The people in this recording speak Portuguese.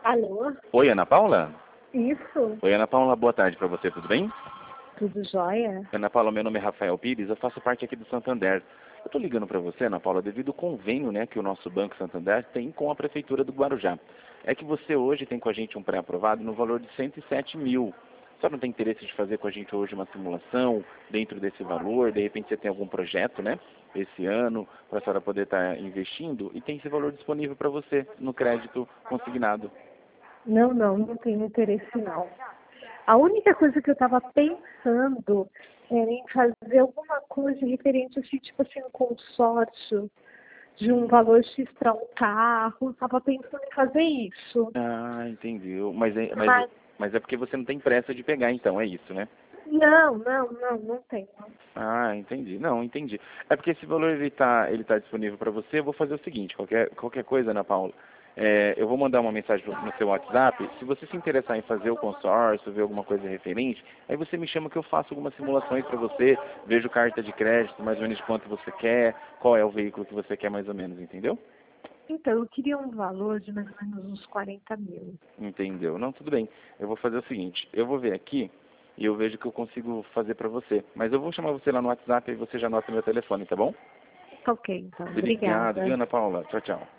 Alô? Oi, Ana Paula? Isso? Oi, Ana Paula, boa tarde para você, tudo bem? Tudo jóia? Ana Paula, meu nome é Rafael Pires, eu faço parte aqui do Santander. Eu estou ligando para você, Ana Paula, devido ao convênio, né, que o nosso Banco Santander tem com a Prefeitura do Guarujá. É que você hoje tem com a gente um pré-aprovado no valor de 107 mil. Só não tem interesse de fazer com a gente hoje uma simulação dentro desse valor? De repente você tem algum projeto, né, esse ano, para a senhora poder estar investindo e tem esse valor disponível para você no crédito consignado. Não tenho interesse não. A única coisa que eu estava pensando era em fazer alguma coisa referente assim, tipo assim, um consórcio de um valor X para um carro. Estava pensando em fazer isso. Ah, entendi. Mas é, mas, Mas mas é porque você não tem pressa de pegar, então, é isso, né? não tenho. Ah, entendi. Não, entendi. É porque esse valor ele tá disponível para você. Eu vou fazer o seguinte, qualquer coisa, Ana Paula, eu vou mandar uma mensagem no seu WhatsApp. Se você se interessar em fazer o consórcio, ver alguma coisa referente, aí você me chama que eu faço algumas simulações para você, vejo carta de crédito, mais ou menos de quanto você quer, qual é o veículo que você quer mais ou menos, entendeu? Então, eu queria um valor de mais ou menos uns 40 mil. Entendeu? Não, tudo bem. Eu vou fazer o seguinte, eu vou ver aqui e eu vejo o que eu consigo fazer para você. Mas eu vou chamar você lá no WhatsApp e você já anota meu telefone, tá bom? Tá ok, então. Obrigado, viu, Obrigada. Ana Paula? Tchau, tchau.